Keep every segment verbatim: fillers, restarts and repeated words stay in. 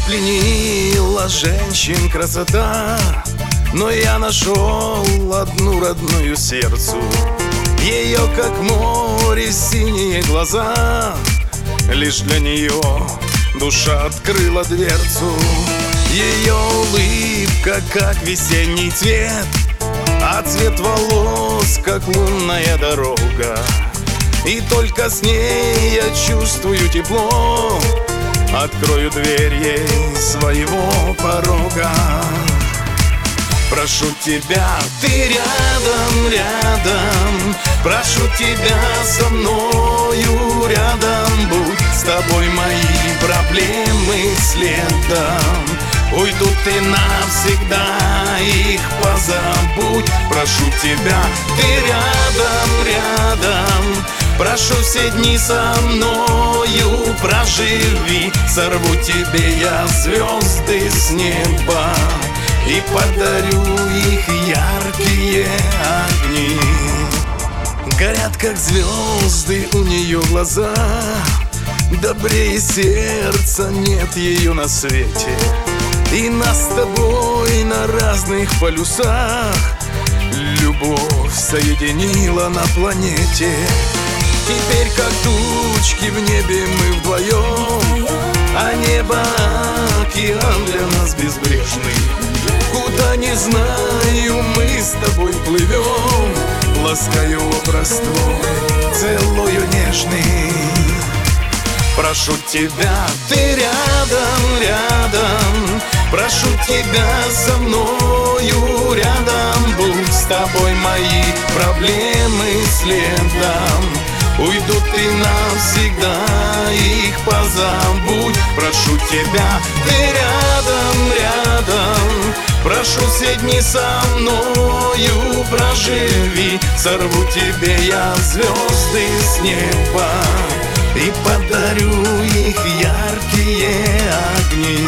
пленила женщин красота, но я нашел одну родную сердцу. Ее, как море, синие глаза, лишь для нее душа открыла дверцу. Ее улыбка, как весенний цвет, а цвет волос, как лунная дорога. И только с ней я чувствую тепло, открою дверь ей своего порога. Прошу тебя, ты рядом, рядом, прошу тебя со мною рядом будь. С тобой мои проблемы следом уйдут, и навсегда их позабудь. Прошу тебя, ты рядом, рядом, прошу все дни со мною проживи. Сорву тебе я звезды с неба и подарю их яркие огни. Горят, как звезды, у нее глаза, добрее сердца нет ее на свете. И нас с тобой на разных полюсах любовь соединила на планете. Теперь, как тучки в небе, мы вдвоем, а небо океан для нас безбрежный. Куда не знаю, мы с тобой плывем, ласкаю образ твой, целую нежный. Прошу тебя, ты рядом, рядом, прошу тебя со мною рядом будь. С тобой мои проблемы следом уйдут, и навсегда их позабудь. Прошу тебя, ты рядом, рядом, прошу все дни со мною проживи. Сорву тебе я звезды с неба и подарю их яркие огни.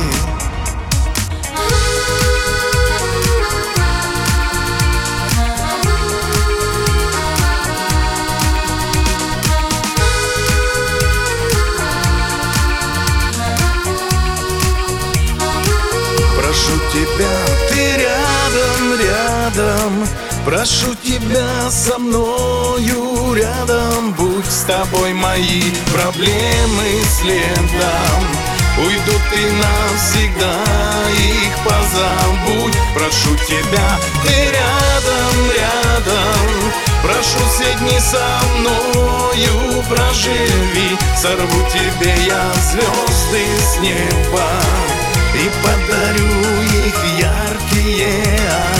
Прошу тебя, ты рядом, рядом, прошу тебя со мною рядом будь. С тобой мои проблемы следом уйдут, и навсегда их позабудь. Прошу тебя, ты рядом, рядом, прошу все дни со мною проживи. Сорву тебе я звезды с неба и подарю их яркие огни.